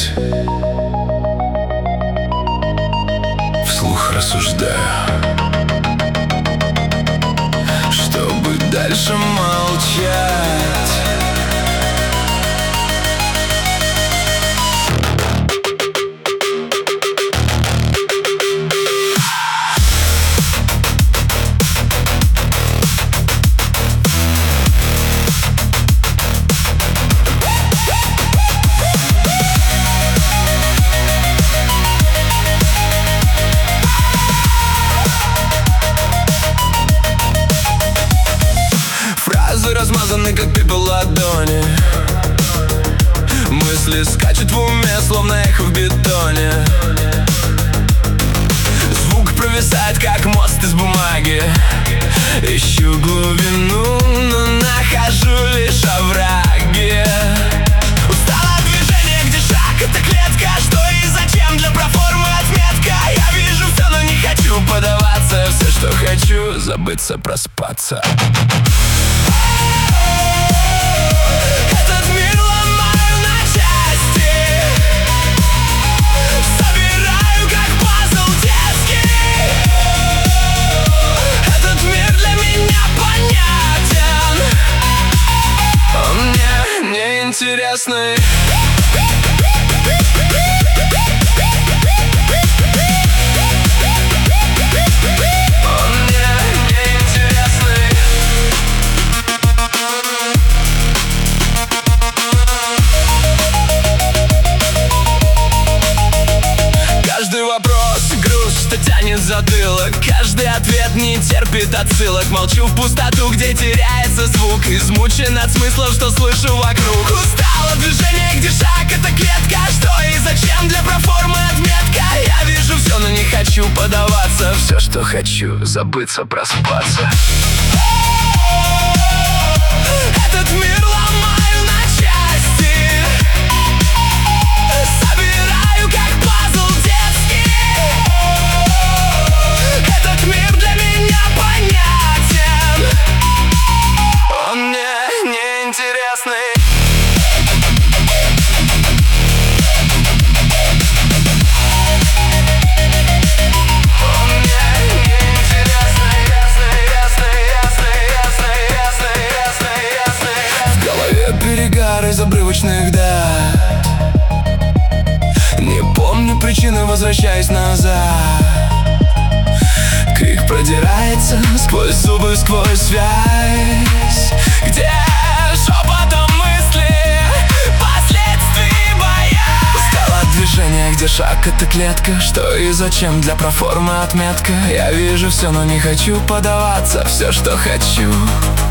здесь вслух рассуждаю, чтобы дальше молчать. Размазаны, как пепел ладони. Мысли скачут в уме, словно эхо в бетоне. Звук провисает, как мост из бумаги. Ищу глубину, но нахожу лишь овраги. Устала от движения, где шаг — это клетка. Что и зачем, для проформы отметка. Я вижу все, но не хочу поддаваться. Все, что хочу — забыться, проспаться. Этот мир ломаю на части, собираю как пазл детский. Этот мир для меня понятен, он мне неинтересный. Тянет затылок, каждый ответ не терпит отсылок. Молчу в пустоту, где теряется звук. Измучен от смыслов, что слышу вокруг. Устал от движения, где шаг — это клетка. Что и зачем, для проформы отметка. Я вижу все, но не хочу поддаваться. Все, что хочу — забыться, проспаться. Этот мир ломаю на части, собираю как пазл детский. Этот мир для меня понятен, он мне неинтересный. Он мне неинтересный. В голове перегар из обрывочных дат. Не помню причины, возвращаюсь назад. Крик продирается сквозь зубы, сквозь связь, где шепотом мысли, последствий боя. Устала от движения, где шаг — это клетка. Что и зачем, для проформы отметка. Я вижу все, но не хочу поддаваться. Все, что хочу